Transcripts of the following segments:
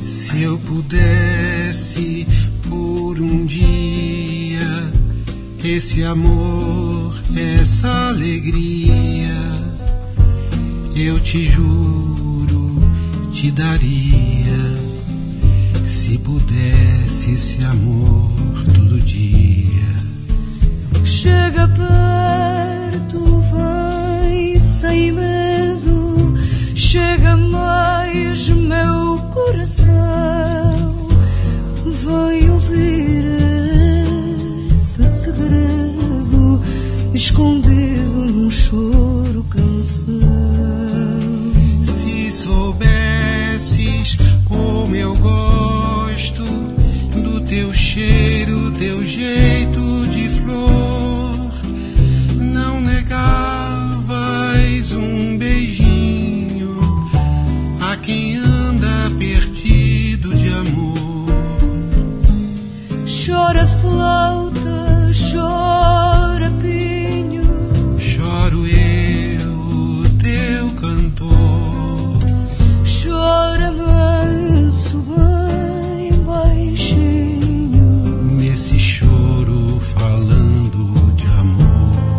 Se eu pudesse por um dia esse amor, essa alegria, eu te juro, te daria. Se pudesse esse amor todo dia. Chega perto, vem sem medo. Chega mais, meu coração. Vem ouvir esse segredo escondido num choro canção. Se soubesses como eu gosto do teu cheiro, teu jeito de flor, não negavas um beijinho a quem anda perdido de amor. Chora flauta, chora pinho, choro eu, teu cantor. Chora manso, bem baixinho, nesse choro falando de amor.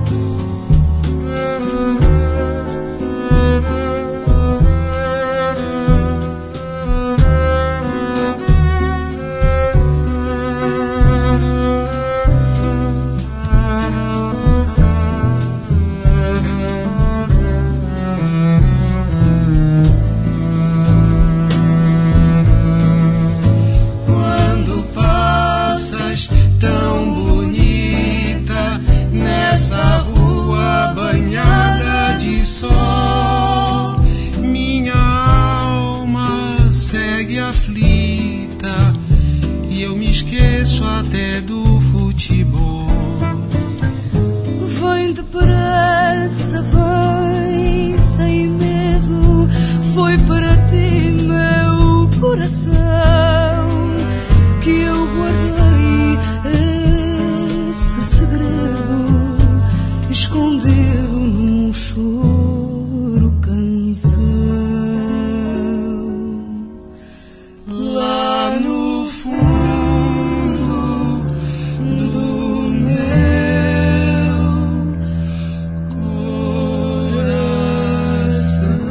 Aflita, e eu me esqueço até do futebol. Vem depressa, vem sem medo. Foi para ti, meu coração, que eu guardei esse segredo escondido num choro canção. Lá no fundo do meu coração.